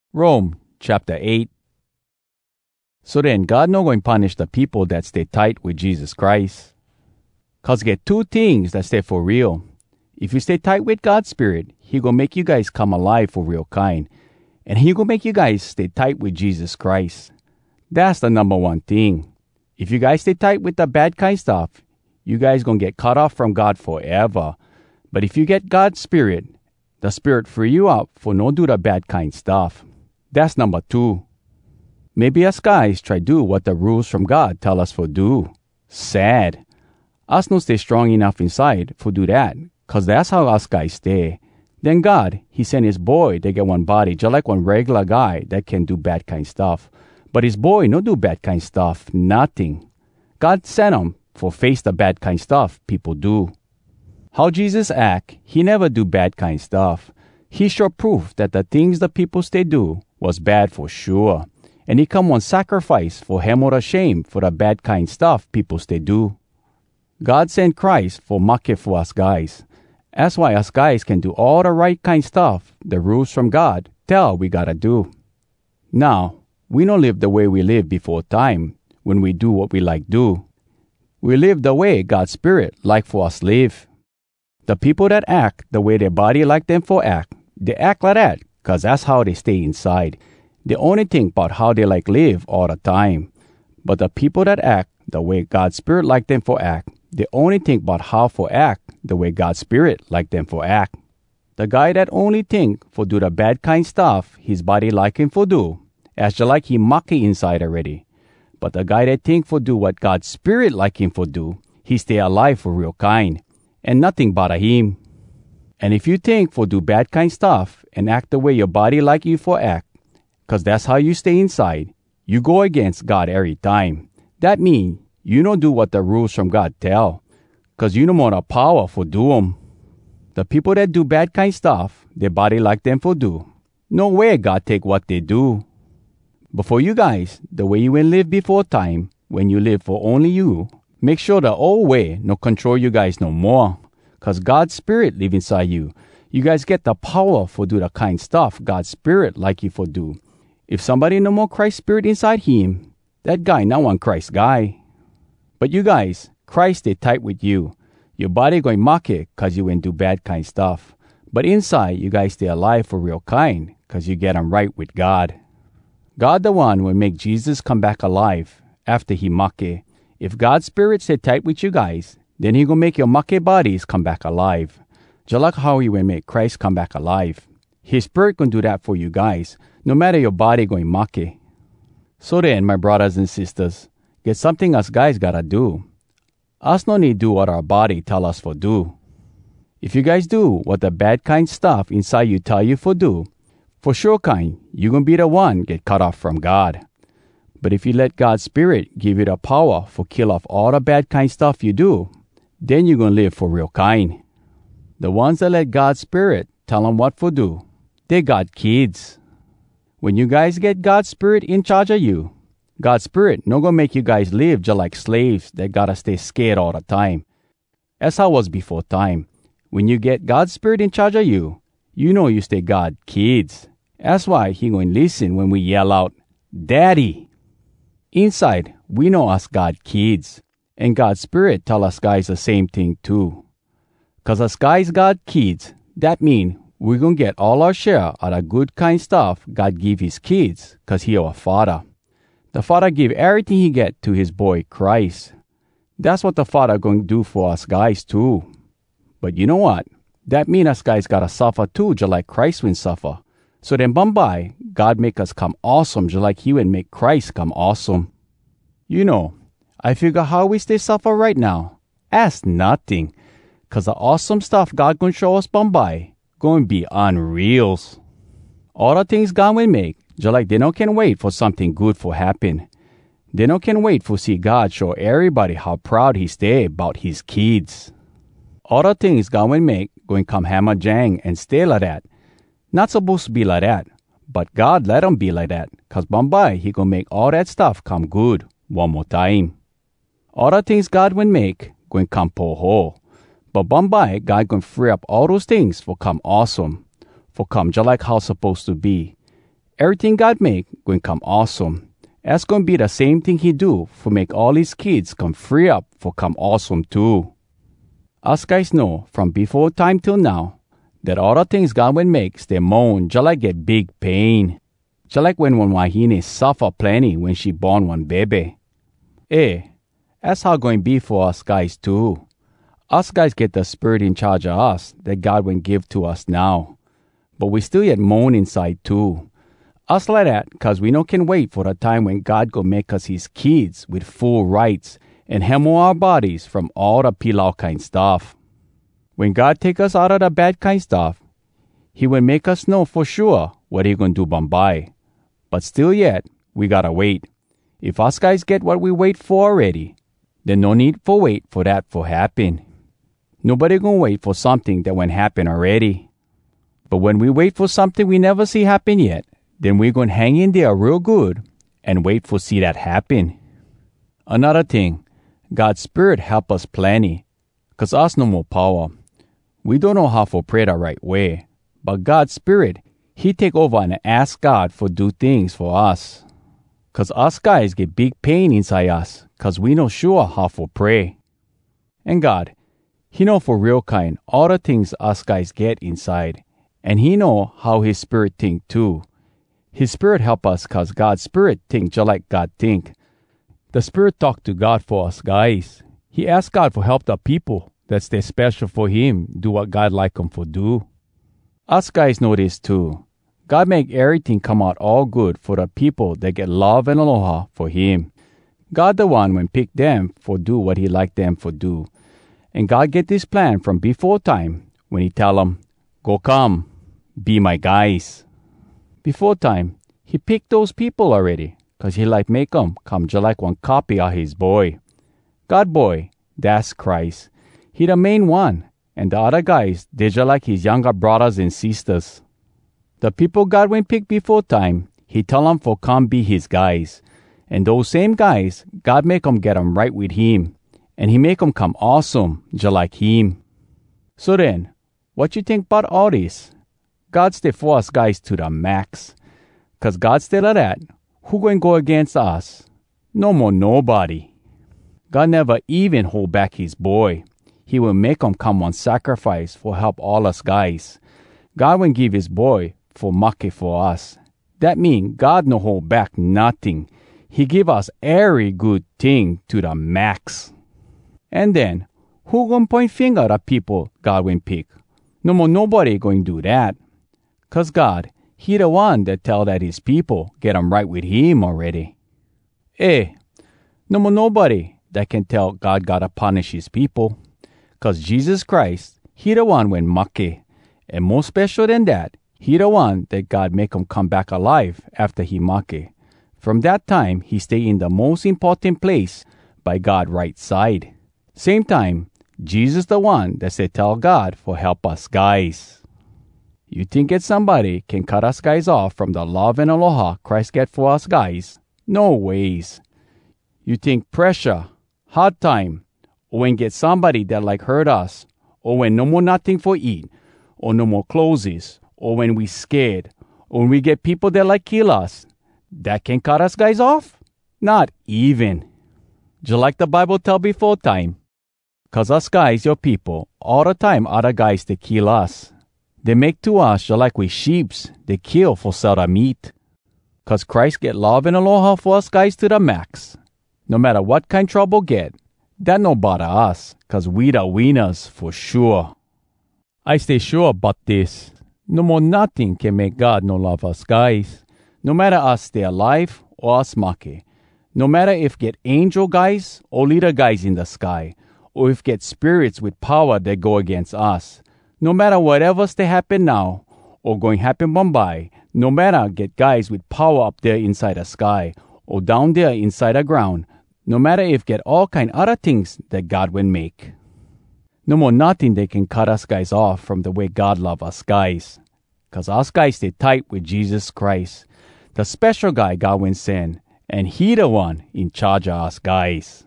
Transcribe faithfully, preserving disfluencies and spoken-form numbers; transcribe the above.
Rome chapter eight. So then God no going punish the people that stay tight with Jesus Christ. Cause get two things that stay for real. If you stay tight with God's Spirit, He gonna make you guys come alive for real kind. And He gonna make you guys stay tight with Jesus Christ. That's the number one thing. If you guys stay tight with the bad kind stuff, you guys gonna get cut off from God forever. But if you get God's Spirit, the Spirit free you up for no do the bad kind stuff. That's number two. Maybe us guys try do what the rules from God tell us for do. Sad. Us no stay strong enough inside for do that, cause that's how us guys stay. Then God, He sent His boy to get one body just like one regular guy that can do bad kind stuff. But His boy no do bad kind stuff, nothing. God sent Him for face the bad kind stuff people do. How Jesus act, He never do bad kind stuff. He sure proof that the things the people stay do was bad for sure. And He come on sacrifice for him or a shame for the bad kind stuff people stay do. God sent Christ for make for us guys. That's why us guys can do all the right kind stuff the rules from God tell we gotta do. Now, we don't live the way we lived before time, when we do what we like do. We live the way God's Spirit like for us live. The people that act the way their body like them for act, they act like that, cause that's how they stay inside. They only think about how they like live all the time. But the people that act the way God's Spirit like them for act, they only think about how for act the way God's Spirit like them for act. The guy that only think for do the bad kind stuff his body like him for do, as just like he mucky inside already. But the guy that think for do what God's Spirit like him for do, he stay alive for real kind, and nothing bother him. And if you think for do bad kind stuff and act the way your body like you for act, cause that's how you stay inside, you go against God every time. That mean you don't do what the rules from God tell, cause you no more the power for do 'em. The people that do bad kind stuff, their body like them for do. No way God take what they do. But for you guys, the way you will live before time, when you live for only you, make sure the old way no control you guys no more. Cause God's Spirit live inside you. You guys get the power for do the kind stuff God's Spirit like you for do. If somebody no more Christ Spirit inside him, that guy not one Christ guy. But you guys, Christ stay tight with you. Your body going mock it cause you went do bad kind stuff. But inside, you guys stay alive for real kind cause you get 'em right with God. God the one will make Jesus come back alive after He mock it. If God's Spirit stay tight with you guys, then He gonna make your mucky bodies come back alive. Just like how He will make Christ come back alive. His Spirit gonna do that for you guys, no matter your body going mucky. So then, my brothers and sisters, get something us guys gotta do. Us no need do what our body tell us for do. If you guys do what the bad kind stuff inside you tell you for do, for sure kind, you gonna be the one get cut off from God. But if you let God's Spirit give you the power for kill off all the bad kind stuff you do, then you gonna live for real kind. The ones that let God's Spirit tell them what for do, they got kids. When you guys get God's Spirit in charge of you, God's Spirit no gonna make you guys live just like slaves that gotta stay scared all the time. That's how it was before time. When you get God's Spirit in charge of you, you know you stay God kids. That's why He gonna listen when we yell out, Daddy. Inside, we know us God kids. And God's Spirit tell us guys the same thing too. Cause us guys God kids, that mean we gonna get all our share of the good kind stuff God give His kids cause He our Father. The Father give everything He get to His boy Christ. That's what the Father gonna do for us guys too. But you know what? That mean us guys gotta suffer too just like Christ will suffer. So then bye, God make us come awesome just like He would make Christ come awesome. You know, I figure how we stay suffer right now. Ask nothing. Cause the awesome stuff God gonna show us by gonna be unreals. All the things God will make, just like they no can wait for something good for happen. They no can wait for see God show everybody how proud He stay about His kids. All the things God will make going come hammer jang and stay like that. Not supposed to be like that, but God let 'em be like that, cause by He gonna make all that stuff come good one more time. All the things God will make going come poho, but by God gonna free up all those things for come awesome, for come just like how supposed to be. Everything God make going come awesome. That's going to be the same thing he do for make all his kids come free up for come awesome too. Us guys know from before time till now that all the things God will make they moan just like get big pain. Just like when one wahine suffer plenty when she born one baby. Eh, that's how going be for us guys too. Us guys get the spirit in charge of us that God will give to us now. But we still yet moan inside too. Us like that cause we no can wait for the time when God go make us his kids with full rights and hemo our bodies from all the pilau kind stuff. When God take us out of the bad kind stuff, he will make us know for sure what he gonna do bambai. But still yet, we gotta wait. If us guys get what we wait for already, then no need for wait for that for happen. Nobody gonna wait for something that won't happen already. But when we wait for something we never see happen yet, then we gonna hang in there real good and wait for see that happen. Another thing, God's Spirit help us plenty, cause us no more power. We don't know how to pray the right way, but God's Spirit, he take over and ask God for do things for us. Cause us guys get big pain inside us, cause we no sure how to pray. And God, he know for real kind all the things us guys get inside, and he know how his Spirit think too. His Spirit help us cause God's Spirit think just like God think. The Spirit talk to God for us guys. He ask God for help the people that stay special for him do what God like them for do. Us guys know this too. God make everything come out all good for the people that get love and aloha for him. God the one when pick them for do what he like them for do. And God get this plan from before time when he tell them, go come, be my guys. Before time, he picked those people already, cause he like make them come just like one copy of his boy. God boy, that's Christ. He the main one, and the other guys, they just like his younger brothers and sisters. The people God went pick before time, he tell them for come be his guys. And those same guys, God make them get them right with him. And he make them come awesome, just like him. So then, what you think about all this? God stay for us guys to the max. Cause God stay like that, who going go against us? No more nobody. God never even hold back his boy. He will make him come on sacrifice for help all us guys. God will give his boy for make for us. That mean God no hold back nothing. He give us every good thing to the max. And then, who gon' point finger at people God will pick? No more nobody going do that. Cause God, he the one that tell that his people get 'em right with him already. Eh, no more nobody that can tell God gotta punish his people. Cause Jesus Christ, he the one when make. And more special than that, he the one that God make him come back alive after he make. From that time, he stay in the most important place by God's right side. Same time, Jesus the one that say tell God for help us guys. You think it's somebody can cut us guys off from the love and aloha Christ get for us guys? No ways. You think pressure, hard time, or when get somebody that like hurt us, or when no more nothing for eat, or no more clothes, or when we scared, or when we get people that like kill us, that can cut us guys off? Not even. Just like the Bible tell before time. Cause us guys, your people, all the time other guys they kill us. They make to us just like we sheeps, they kill for sell the meat. Cause Christ get love and aloha for us guys to the max. No matter what kind trouble get, that no bother us, cause we the winners for sure. I stay sure about this. No more nothing can make God no love us guys. No matter us stay alive or us make. No matter if get angel guys or leader guys in the sky, or if get spirits with power that go against us. No matter whatever stay happen now, or going happen bambai, no matter get guys with power up there inside the sky, or down there inside the ground, no matter if get all kind other things that God will make. No more nothing they can cut us guys off from the way God love us guys. Cause us guys stay tight with Jesus Christ, the special guy God will send, and he the one in charge of us guys.